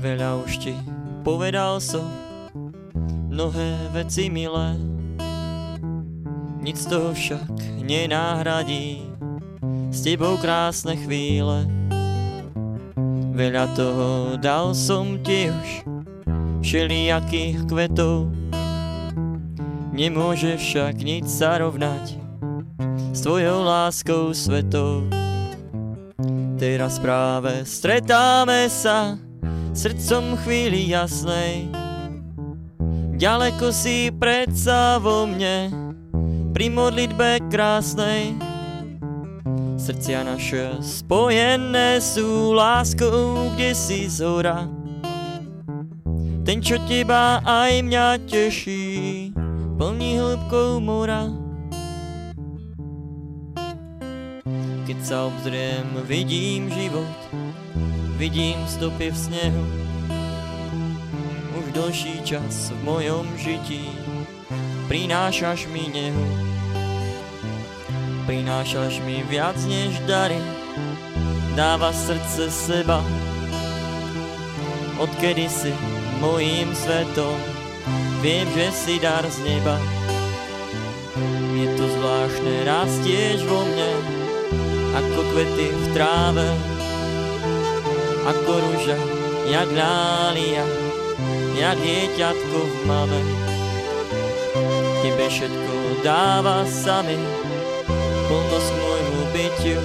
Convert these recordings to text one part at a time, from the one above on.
Veľa už ti povedal som, mnohé veci milé, nic z toho však nenahradí s tebou krásne chvíle. Veľa toho dal som ti už, všelijakých kvetov, nemôže však nič sa rovnať s tvojou láskou svetou. Teraz práve stretáme sa srdcom chvíli jasnej, ďaleko si predsa vo mne pri modlitbe krásnej. Srdcia naše spojené sú láskou, kde si zhora. Ten, čo teba aj mňa teší, plní hĺbkou mora. Keď sa obzriem, vidím život, vidím stopy v snehu. Už dlhší čas v mojom žití prinášaš mi nehu. Prinášaš mi viac než dary, dáva srdce seba. Odkedy si mojím svetom, viem, že si dar z neba. Je to zvláštne, rastieš vo mne ako kvety v tráve, ako ruža, jak lália, jak dieťatko v mame. Tebe všetko dáva sami, plnosť k môjmu bytiu.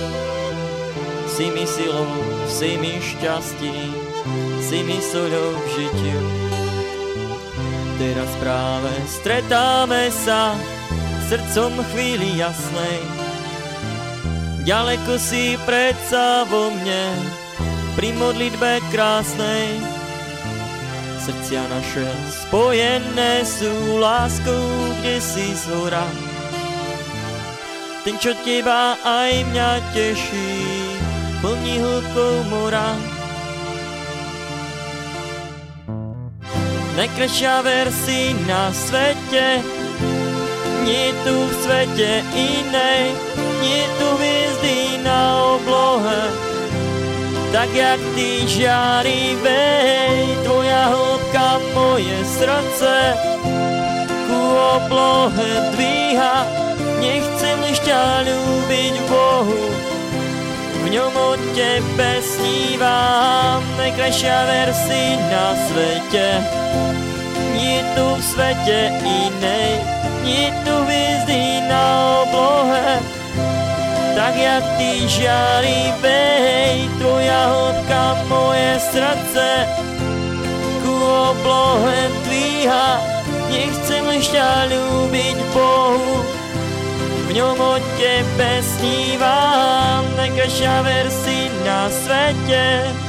Si mi silou, si mi šťastím, si mi soľou v žitiu. Teraz práve stretáme sa srdcom chvíli jasnej, ďaleko si predsa vo mne pri modlitbe krásnej. Srdcia naše spojené sú láskou, kde si zhora. Ten, čo teba aj mňa teší, plní hĺbkou mora. Najkrajšia versi na svete, nie tu v svete inej, nie tu hviezdy na oblohe, tak jak ty žiarivej, tvoja hĺbka moje srdce ku oblohe dvíha. Nechcem liš ťa ľúbiť v Bohu, v ňom o tebe snívam. Najkrajšia versi na svete, nie tu v svete inej, nie tu hviezdy na oblohe, tak jak ty žiarivej, tvoja hĺbka moje srdce ku oblohe dvíha. Nechcem liš ťa ľúbiť Bohu, v ňom o tebe snívam. Najkrajšia versi na svete.